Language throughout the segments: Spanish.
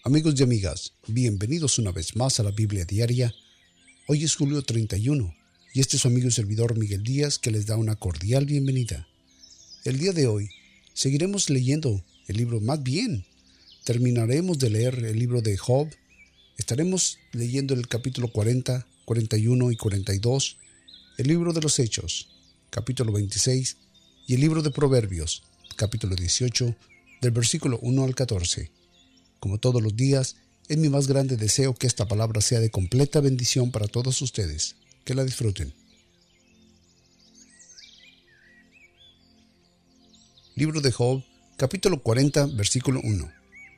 Amigos y amigas, bienvenidos una vez más a la Biblia Diaria. Hoy es julio 31 y este es su amigo y servidor Miguel Díaz que les da una cordial bienvenida. El día de hoy seguiremos leyendo el libro, terminaremos de leer el libro de Job. Estaremos leyendo el capítulo 40, 41 y 42, el libro de los Hechos, capítulo 26 y el libro de Proverbios, capítulo 18, del versículo 1 al 14. Como todos los días, es mi más grande deseo que esta palabra sea de completa bendición para todos ustedes. Que la disfruten. Libro de Job, capítulo 40, versículo 1.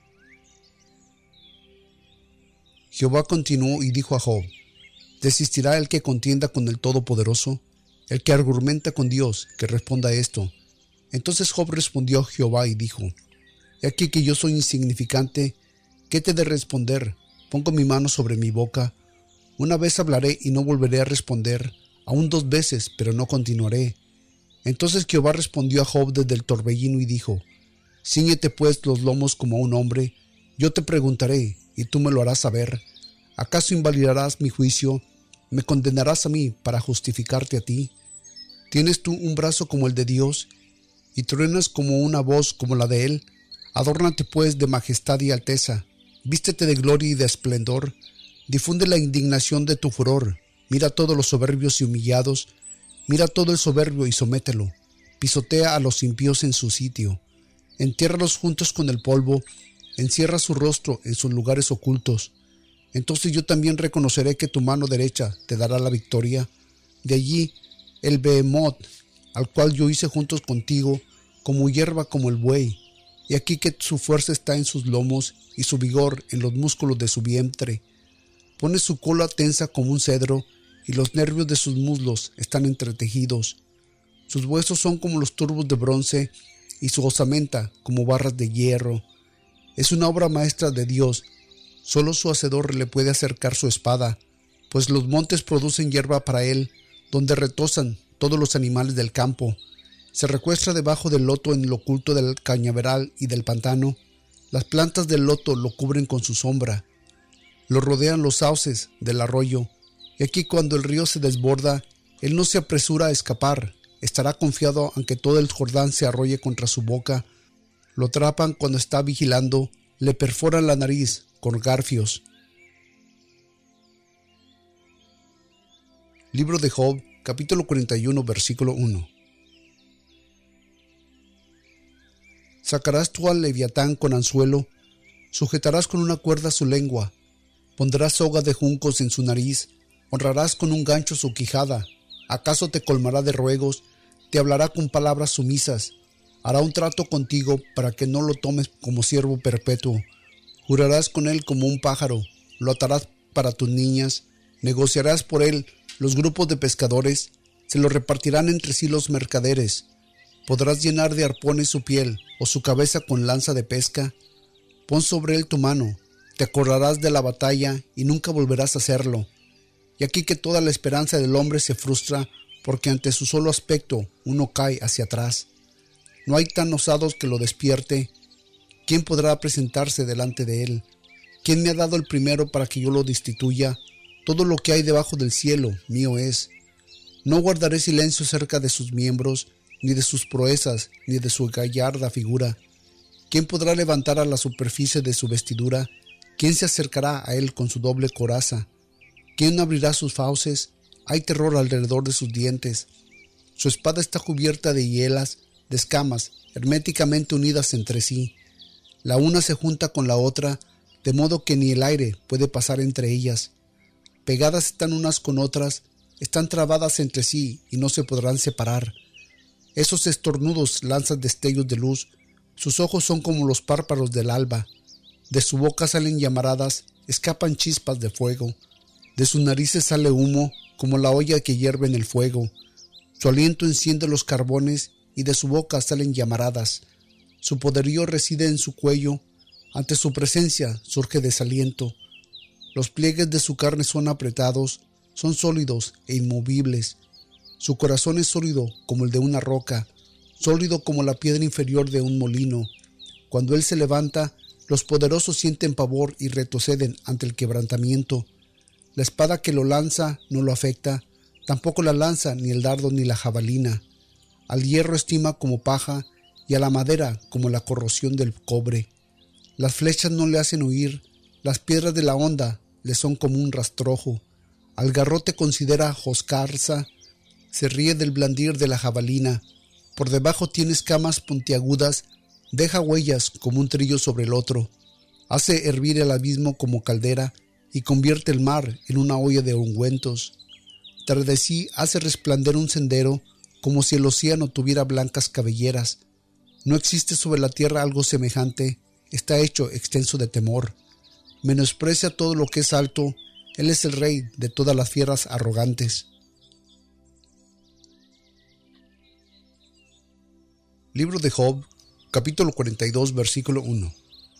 Jehová continuó y dijo a Job: ¿Desistirá el que contienda con el Todopoderoso? El que argumenta con Dios, que responda a esto. Entonces Job respondió a Jehová y dijo: He aquí que yo soy insignificante, ¿qué te he de responder? Pongo mi mano sobre mi boca. Una vez hablaré y no volveré a responder, aún 2 veces, pero no continuaré. Entonces Jehová respondió a Job desde el torbellino y dijo: Cíñete pues los lomos como un hombre, yo te preguntaré, y tú me lo harás saber. ¿Acaso invalidarás mi juicio? ¿Me condenarás a mí para justificarte a ti? ¿Tienes tú un brazo como el de Dios, y truenas como una voz como la de Él? Adórnate pues de majestad y alteza, vístete de gloria y de esplendor, difunde la indignación de tu furor, mira a todos los soberbios y humillados, mira a todo el soberbio y somételo, pisotea a los impíos en su sitio, entiérralos juntos con el polvo, encierra su rostro en sus lugares ocultos. Entonces yo también reconoceré que tu mano derecha te dará la victoria. De allí el Behemoth, al cual yo hice juntos contigo, como hierba como el buey. Y aquí que su fuerza está en sus lomos y su vigor en los músculos de su vientre. Pone su cola tensa como un cedro y los nervios de sus muslos están entretejidos. Sus huesos son como los turbos de bronce y su osamenta como barras de hierro. Es una obra maestra de Dios. Solo su hacedor le puede acercar su espada, pues los montes producen hierba para él, donde retozan todos los animales del campo. Se recuestra debajo del loto en lo oculto del cañaveral y del pantano. Las plantas del loto lo cubren con su sombra. Lo rodean los sauces del arroyo. Y aquí cuando el río se desborda, él no se apresura a escapar. Estará confiado aunque todo el Jordán se arrolle contra su boca. Lo atrapan cuando está vigilando. Le perforan la nariz con garfios. Libro de Job, capítulo 41, versículo 1. Sacarás tú al leviatán con anzuelo, sujetarás con una cuerda su lengua, pondrás soga de juncos en su nariz, honrarás con un gancho su quijada. ¿Acaso te colmará de ruegos? Te hablará con palabras sumisas. Hará un trato contigo para que no lo tomes como siervo perpetuo. Jurarás con él como un pájaro, lo atarás para tus niñas, negociarás por él los grupos de pescadores, se lo repartirán entre sí los mercaderes. Podrás llenar de arpones su piel o su cabeza con lanza de pesca. Pon sobre él tu mano, te acordarás de la batalla y nunca volverás a hacerlo. Y aquí que toda la esperanza del hombre se frustra porque ante su solo aspecto uno cae hacia atrás. No hay tan osados que lo despierte. ¿Quién podrá presentarse delante de él? ¿Quién me ha dado el primero para que yo lo destituya? Todo lo que hay debajo del cielo mío es. No guardaré silencio cerca de sus miembros, ni de sus proezas, ni de su gallarda figura. ¿Quién podrá levantar a la superficie de su vestidura? ¿Quién se acercará a él con su doble coraza? ¿Quién abrirá sus fauces? Hay terror alrededor de sus dientes. Su espada está cubierta de hielas, de escamas, herméticamente unidas entre sí. La una se junta con la otra, de modo que ni el aire puede pasar entre ellas. Pegadas están unas con otras, están trabadas entre sí y no se podrán separar. Esos estornudos lanzan destellos de luz, sus ojos son como los párpados del alba. De su boca salen llamaradas, escapan chispas de fuego. De sus narices sale humo, como la olla que hierve en el fuego. Su aliento enciende los carbones y de su boca salen llamaradas. Su poderío reside en su cuello, ante su presencia surge desaliento. Los pliegues de su carne son apretados, son sólidos e inmovibles. Su corazón es sólido como el de una roca, sólido como la piedra inferior de un molino. Cuando él se levanta, Los poderosos sienten pavor y retroceden ante el quebrantamiento. La espada que lo lanza no lo afecta, tampoco la lanza ni el dardo ni la jabalina. Al hierro estima como paja y a la madera como la corrosión del cobre. Las flechas no le hacen huir, las piedras de la honda le son como un rastrojo. Al garrote considera joscarza, se ríe del blandir de la jabalina. Por debajo tiene escamas puntiagudas, deja huellas como un trillo sobre el otro. Hace hervir el abismo como caldera y convierte el mar en una olla de ungüentos. Tras de sí hace resplandecer un sendero como si el océano tuviera blancas cabelleras. No existe sobre la tierra algo semejante, está hecho extenso de temor. Menosprecia todo lo que es alto, él es el rey de todas las fieras arrogantes. Libro de Job, capítulo 42, versículo 1.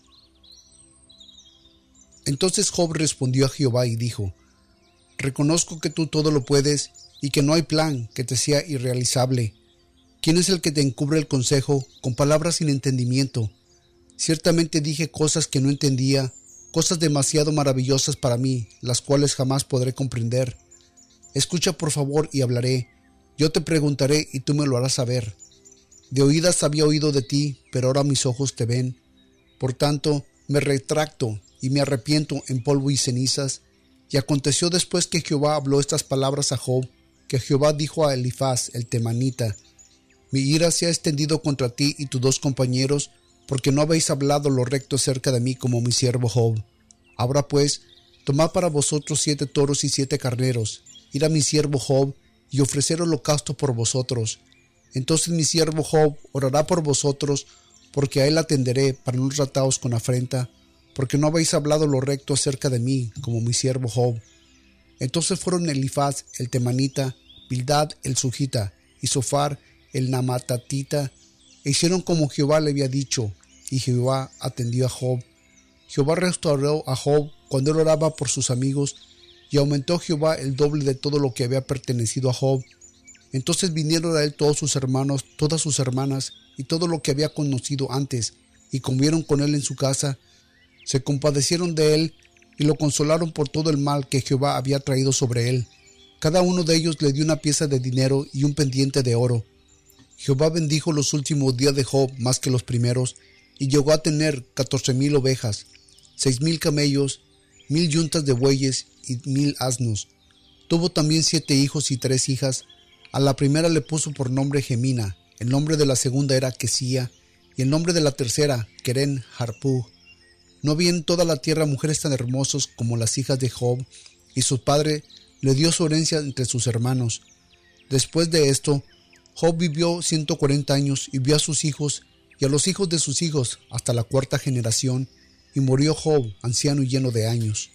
Entonces Job respondió a Jehová y dijo: Reconozco que tú todo lo puedes y que no hay plan que te sea irrealizable. ¿Quién es el que te encubre el consejo con palabras sin entendimiento? Ciertamente dije cosas que no entendía, cosas demasiado maravillosas para mí, las cuales jamás podré comprender. Escucha por favor y hablaré. Yo te preguntaré y tú me lo harás saber. De oídas había oído de ti, pero ahora mis ojos te ven. Por tanto, me retracto y me arrepiento en polvo y cenizas. Y aconteció después que Jehová habló estas palabras a Job, que Jehová dijo a Elifaz el temanita: Mi ira se ha extendido contra ti y tus dos compañeros, porque no habéis hablado lo recto cerca de mí como mi siervo Job. Ahora pues, tomad para vosotros 7 toros y 7 carneros, id a mi siervo Job y ofrecer holocausto por vosotros. Entonces mi siervo Job orará por vosotros, porque a él atenderé para no trataros con afrenta, porque no habéis hablado lo recto acerca de mí, como mi siervo Job. Entonces fueron Elifaz el temanita, Bildad el sujita, y Sofar el namatatita, e hicieron como Jehová le había dicho, y Jehová atendió a Job. Jehová restauró a Job cuando él oraba por sus amigos, y aumentó Jehová el doble de todo lo que había pertenecido a Job. Entonces vinieron a él todos sus hermanos, todas sus hermanas, y todo lo que había conocido antes, y comieron con él en su casa. Se compadecieron de él, y lo consolaron por todo el mal que Jehová había traído sobre él. Cada uno de ellos le dio una pieza de dinero y un pendiente de oro. Jehová bendijo los últimos días de Job más que los primeros, y llegó a tener 14,000 ovejas, 6,000 camellos, 1,000 yuntas de bueyes y 1,000 asnos. Tuvo también 7 hijos y 3 hijas. A la primera le puso por nombre Gemina, el nombre de la segunda era Quesía, y el nombre de la tercera Keren Harpú. No había en toda la tierra mujeres tan hermosas como las hijas de Job, y su padre le dio su herencia entre sus hermanos. Después de esto, Job vivió 140 años y vio a sus hijos y a los hijos de sus hijos hasta la 4ª generación, y murió Job, anciano y lleno de años.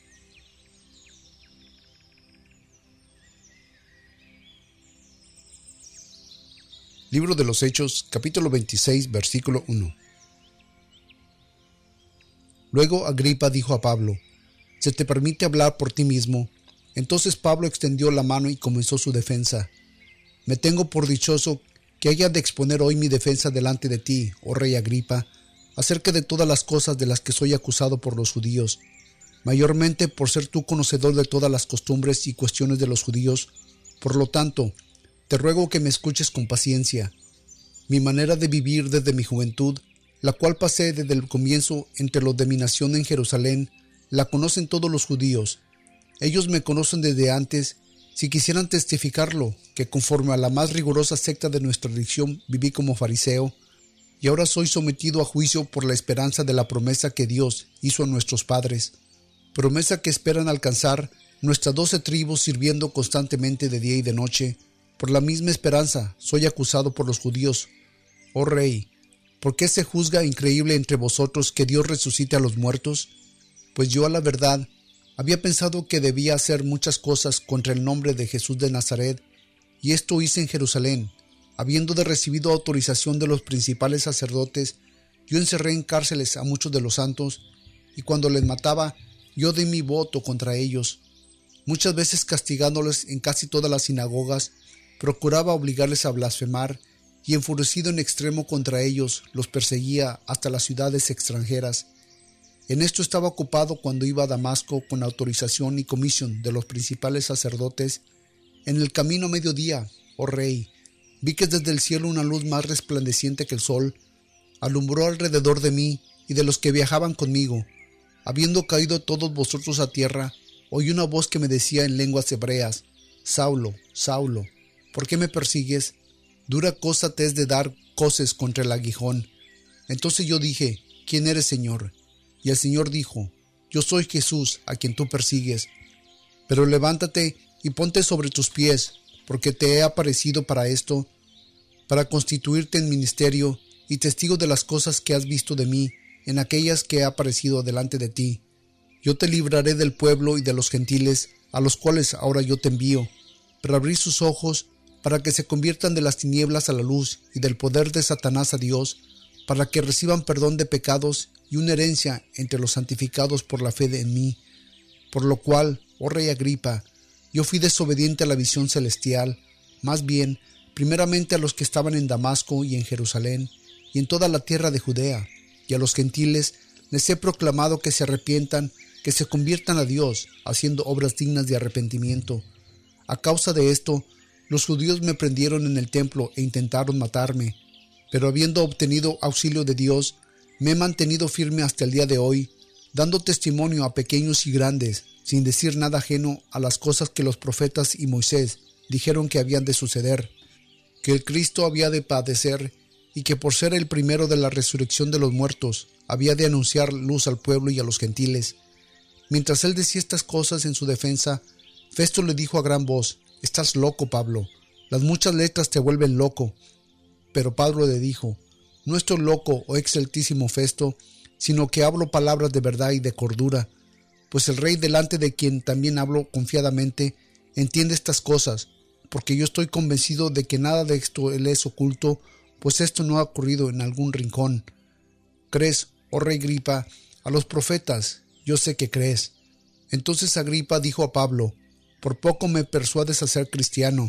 Libro de los Hechos, capítulo 26, versículo 1. Luego Agripa dijo a Pablo: ¿Se te permite hablar por ti mismo? Entonces Pablo extendió la mano y comenzó su defensa. Me tengo por dichoso que haya de exponer hoy mi defensa delante de ti, oh rey Agripa, acerca de todas las cosas de las que soy acusado por los judíos, mayormente por ser tú conocedor de todas las costumbres y cuestiones de los judíos. Por lo tanto, te ruego que me escuches con paciencia. Mi manera de vivir desde mi juventud, la cual pasé desde el comienzo entre los de mi nación en Jerusalén, la conocen todos los judíos. Ellos me conocen desde antes. Si quisieran testificarlo, que conforme a la más rigurosa secta de nuestra religión viví como fariseo, y ahora soy sometido a juicio por la esperanza de la promesa que Dios hizo a nuestros padres, promesa que esperan alcanzar nuestras 12 tribus sirviendo constantemente de día y de noche. Por la misma esperanza soy acusado por los judíos. Oh rey, ¿por qué se juzga increíble entre vosotros que Dios resucite a los muertos? Pues yo, a la verdad, había pensado que debía hacer muchas cosas contra el nombre de Jesús de Nazaret, y esto hice en Jerusalén. Habiendo recibido autorización de los principales sacerdotes, yo encerré en cárceles a muchos de los santos, y cuando les mataba, yo di mi voto contra ellos. Muchas veces castigándoles en casi todas las sinagogas, procuraba obligarles a blasfemar, y enfurecido en extremo contra ellos, los perseguía hasta las ciudades extranjeras. En esto estaba ocupado cuando iba a Damasco con autorización y comisión de los principales sacerdotes. En el camino a mediodía, oh rey, vi que desde el cielo una luz más resplandeciente que el sol alumbró alrededor de mí y de los que viajaban conmigo. Habiendo caído todos vosotros a tierra, oí una voz que me decía en lenguas hebreas: Saulo, Saulo, ¿por qué me persigues? Dura cosa te es de dar coces contra el aguijón. Entonces yo dije: ¿Quién eres, Señor? Y el Señor dijo: Yo soy Jesús, a quien tú persigues. Pero levántate y ponte sobre tus pies, porque te he aparecido para esto, para constituirte en ministerio y testigo de las cosas que has visto de mí, en aquellas que he aparecido delante de ti. Yo te libraré del pueblo y de los gentiles, a los cuales ahora yo te envío, para abrir sus ojos, para que se conviertan de las tinieblas a la luz y del poder de Satanás a Dios, para que reciban perdón de pecados y una herencia entre los santificados por la fe en mí. Por lo cual, oh rey Agripa, yo fui desobediente a la visión celestial, más bien, primeramente a los que estaban en Damasco y en Jerusalén, y en toda la tierra de Judea, y a los gentiles les he proclamado que se arrepientan, que se conviertan a Dios, haciendo obras dignas de arrepentimiento. A causa de esto, los judíos me prendieron en el templo e intentaron matarme, pero habiendo obtenido auxilio de Dios, me he mantenido firme hasta el día de hoy, dando testimonio a pequeños y grandes, sin decir nada ajeno a las cosas que los profetas y Moisés dijeron que habían de suceder, que el Cristo había de padecer, y que por ser el primero de la resurrección de los muertos, había de anunciar luz al pueblo y a los gentiles. Mientras él decía estas cosas en su defensa, Festo le dijo a gran voz: Estás loco, Pablo, las muchas letras te vuelven loco. Pero Pablo le dijo: No estoy loco, oh exceltísimo Festo, sino que hablo palabras de verdad y de cordura, pues el rey, delante de quien también hablo confiadamente, entiende estas cosas, porque yo estoy convencido de que nada de esto le es oculto, pues esto no ha ocurrido en algún rincón. ¿Crees, oh rey Agripa, a los profetas? Yo sé que crees. Entonces Agripa dijo a Pablo: Por poco me persuades a ser cristiano.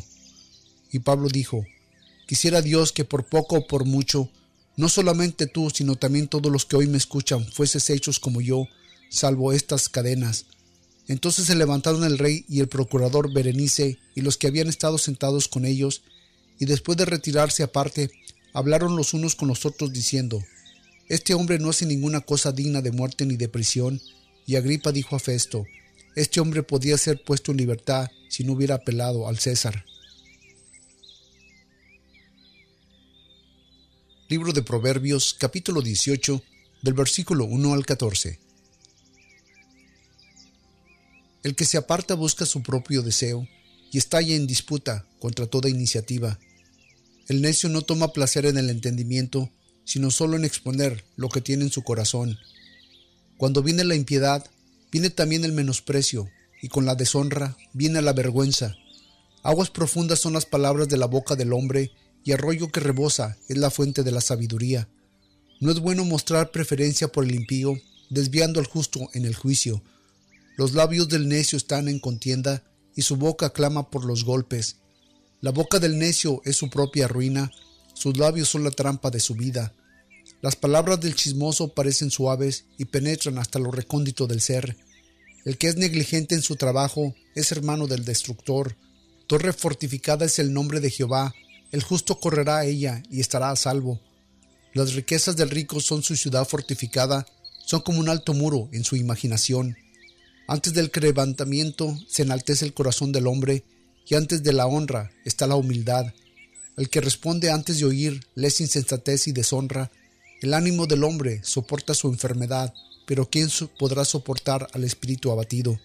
Y Pablo dijo: Quisiera Dios que por poco o por mucho, no solamente tú, sino también todos los que hoy me escuchan, fueses hechos como yo, salvo estas cadenas. Entonces se levantaron el rey y el procurador Berenice y los que habían estado sentados con ellos, y después de retirarse aparte, hablaron los unos con los otros diciendo: Este hombre no hace ninguna cosa digna de muerte ni de prisión. Y Agripa dijo a Festo: Este hombre podía ser puesto en libertad si no hubiera apelado al César. Libro de Proverbios, capítulo 18, del versículo 1 al 14. El que se aparta busca su propio deseo y estalla en disputa contra toda iniciativa. El necio no toma placer en el entendimiento, sino solo en exponer lo que tiene en su corazón. Cuando viene la impiedad, viene también el menosprecio, y con la deshonra viene la vergüenza. Aguas profundas son las palabras de la boca del hombre, y arroyo que rebosa es la fuente de la sabiduría. No es bueno mostrar preferencia por el impío, desviando al justo en el juicio. Los labios del necio están en contienda, y su boca clama por los golpes. La boca del necio es su propia ruina, sus labios son la trampa de su vida. Las palabras del chismoso parecen suaves y penetran hasta lo recóndito del ser. El que es negligente en su trabajo es hermano del destructor. Torre fortificada es el nombre de Jehová, el justo correrá a ella y estará a salvo. Las riquezas del rico son su ciudad fortificada, son como un alto muro en su imaginación. Antes del quebrantamiento se enaltece el corazón del hombre, y antes de la honra está la humildad. El que responde antes de oír le es insensatez y deshonra. El ánimo del hombre soporta su enfermedad, pero ¿quién podrá soportar al espíritu abatido?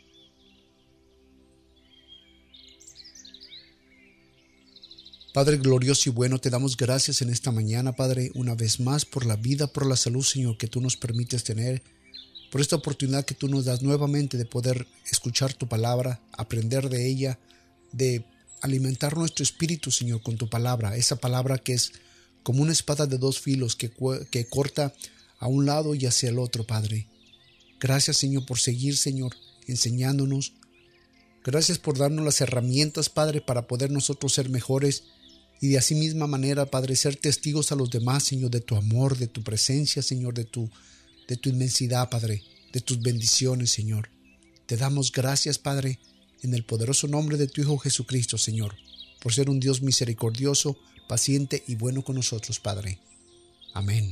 Padre glorioso y bueno, te damos gracias en esta mañana, Padre, una vez más por la vida, por la salud, Señor, que tú nos permites tener, por esta oportunidad que tú nos das nuevamente de poder escuchar tu palabra, aprender de ella, de alimentar nuestro espíritu, Señor, con tu palabra, esa palabra que es como una espada de dos filos que corta a un lado y hacia el otro, Padre. Gracias, Señor, por seguir, Señor, enseñándonos. Gracias por darnos las herramientas, Padre, para poder nosotros ser mejores y de así misma manera, Padre, ser testigos a los demás, Señor, de tu amor, de tu presencia, Señor, de tu de tu inmensidad, Padre, de tus bendiciones, Señor. Te damos gracias, Padre, en el poderoso nombre de tu Hijo Jesucristo, Señor, por ser un Dios misericordioso, paciente y bueno con nosotros, Padre. Amén.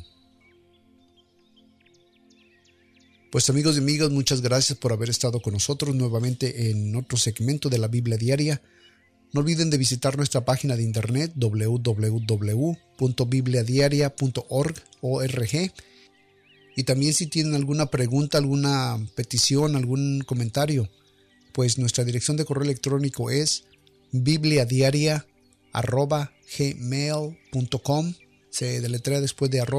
Pues amigos y amigas, muchas gracias por haber estado con nosotros nuevamente en otro segmento de la Biblia Diaria. No olviden de visitar nuestra página de internet www.bibliadiaria.org. Y también si tienen alguna pregunta, alguna petición, algún comentario, pues nuestra dirección de correo electrónico es bibliadiaria@gmail.com. Se deletrea después de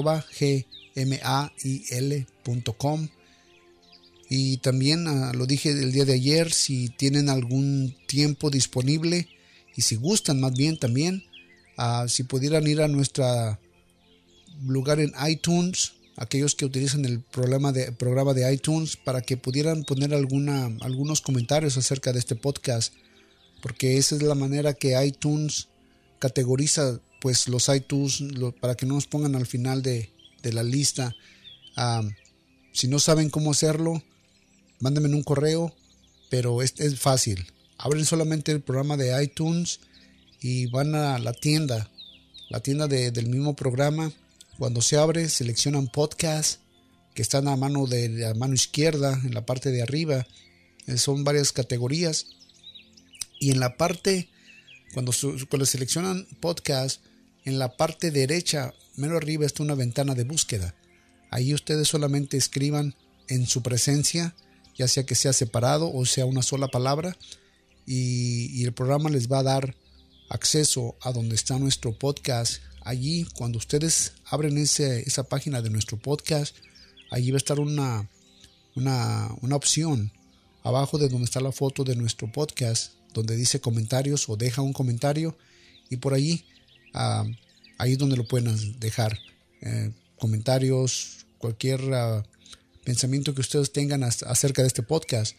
@gmail.com. Y también lo dije el día de ayer, si tienen algún tiempo disponible y si gustan más bien también, si pudieran ir a nuestro lugar en iTunes, aquellos que utilizan el programa de iTunes, para que pudieran poner algunos comentarios acerca de este podcast, porque esa es la manera que iTunes categoriza pues los iTunes, para que no nos pongan al final de la lista. Si no saben cómo hacerlo, mándenme un correo, pero es fácil. Abren solamente el programa de iTunes y van a la tienda del mismo programa. Cuando se abre, seleccionan podcast, que están a mano izquierda, en la parte de arriba. Son varias categorías. Y en la parte, cuando seleccionan podcast, en la parte derecha, mero arriba, está una ventana de búsqueda. Ahí ustedes solamente escriban en su presencia, ya sea que sea separado o sea una sola palabra, y el programa les va a dar acceso a donde está nuestro podcast. Allí, cuando ustedes abren esa página de nuestro podcast, allí va a estar una opción abajo de donde está la foto de nuestro podcast, donde dice comentarios o deja un comentario, y por allí ahí es donde lo pueden dejar. Comentarios, cualquier pensamiento que ustedes tengan acerca de este podcast.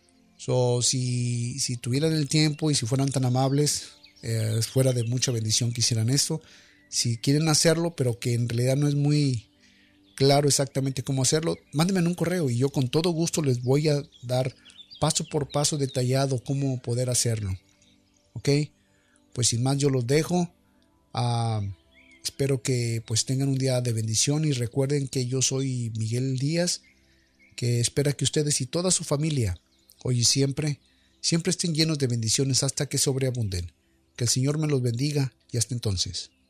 Si tuvieran el tiempo y si fueran tan amables, fuera de mucha bendición que hicieran esto. Si quieren hacerlo, pero que en realidad no es muy claro exactamente cómo hacerlo, mándenme un correo y yo con todo gusto les voy a dar paso por paso detallado cómo poder hacerlo. ¿Ok? Pues sin más yo los dejo. Espero que pues tengan un día de bendición y recuerden que yo soy Miguel Díaz, que espera que ustedes y toda su familia hoy y siempre estén llenos de bendiciones hasta que sobreabunden. Que el Señor me los bendiga y hasta entonces.